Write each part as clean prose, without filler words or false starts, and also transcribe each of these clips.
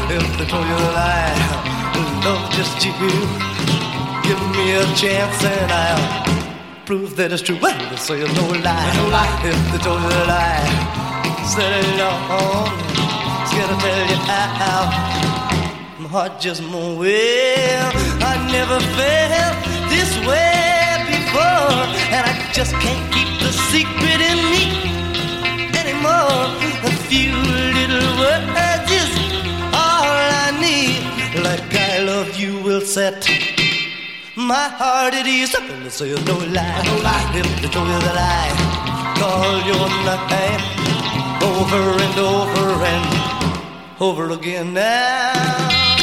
if they told you that I love just you. Give me a chance and I'll prove that it's true. Well, they say no lie, no lie. If they told you that I said it all, scared to tell you how my heart just won't well. I never felt this way before, and I just can't keep the secret in me anymore. A few little words is all I need. Like I love you will set my heart at ease. I'm gonna say no lie, no lie. If they told you that I call your name over and over and over again now.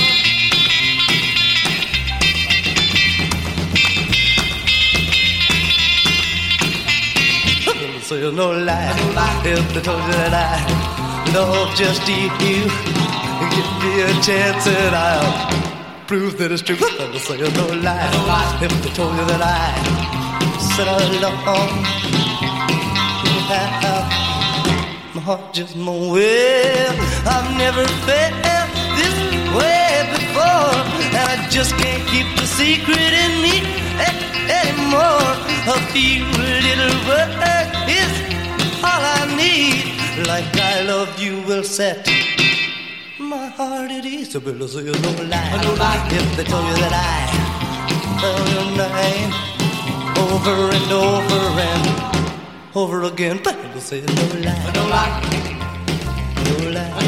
So you no lie, no lie. If they told you that I love just you, give me a chance and I'll prove that it's true. So you no lie, no lie. If they told you that I said I love my heart just won't well. I've never felt this way before, and I just can't keep the secret in me anymore. A few little words is all I need. Like I love you will set my heart at ease. So better say no lie, no lie. If they told you that I know your name over and over and over again, better say no lie, no lie, no lie.